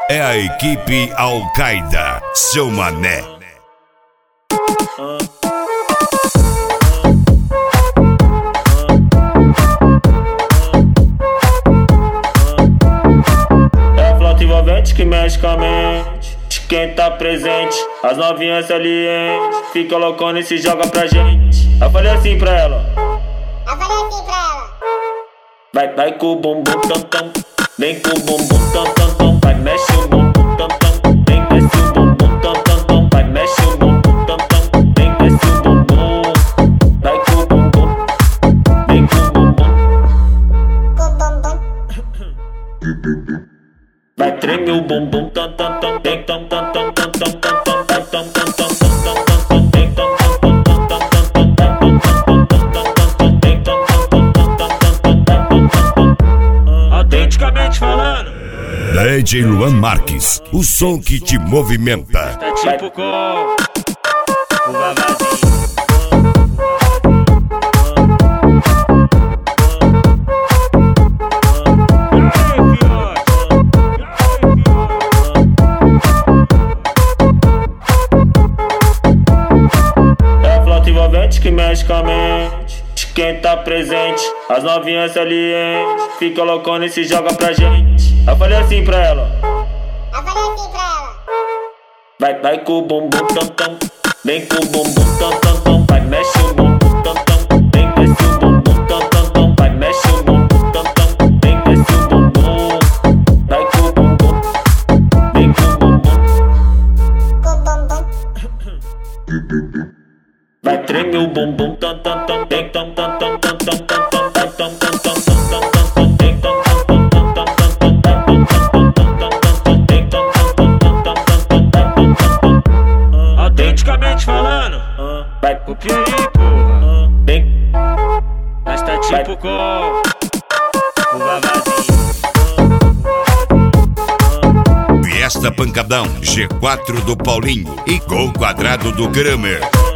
é a equipe Al-Qaeda, seu mané. É a flauta envolvente que mexe com a mente de quem tá presente. As novinhas salientes fica loucona e se joga pra gente. Eu falei assim pra ela. Vai com o bumbum tam tam, vem com o bumbum tam tam tam, vai mexe o bumbum tam tam, vem desce o bumbum tam tam tam, vai mexe o bumbum tam tam, vem desce o bumbum, vai com o bumbum, vem com o bumbum, vai treme o bumbum tam tam tam, vem tam tam tam tam tam tam tam, vai tam tam tam tam tam tam, vem tam tam tam tam tam tam, vai tam tam tam tam tam, vem tam tam tam tam tam. Autenticamente falando, DJ Luan Marques, o som que te movimenta. tá tipo com o vavazinho. É a flauta envolvente que mexe com a mente de quem tá presente. As novinhas salientes fica loucona e se joga pra gente. Eu falei assim pra ela. Vai com o bumbum tam tam, vem com o bumbum tam tam tam, vai mexe o bumbum tam tam, vem desce o bumbum tam tam tam, vai mexe o bumbum tam tam, vem desce o bumbum, vai com o bumbum, vem com o bumbum, vai treme o bumbum tam tam tam, vem tam tam tam tam tam tam tam, vai tam tam tam tam tam tam tam, vem tam tam tam tam tam tam tam, vai tam tam tam tam tam tam, vem tam tam tam tam tam tam, vai tam tam tam. Autenticamente falando, vai copia aí, porra. Vem, mas tá tipo com o vavazinho. Fiesta Pancadão, G4 do Paulinho e Gol Quadrado do Kramer.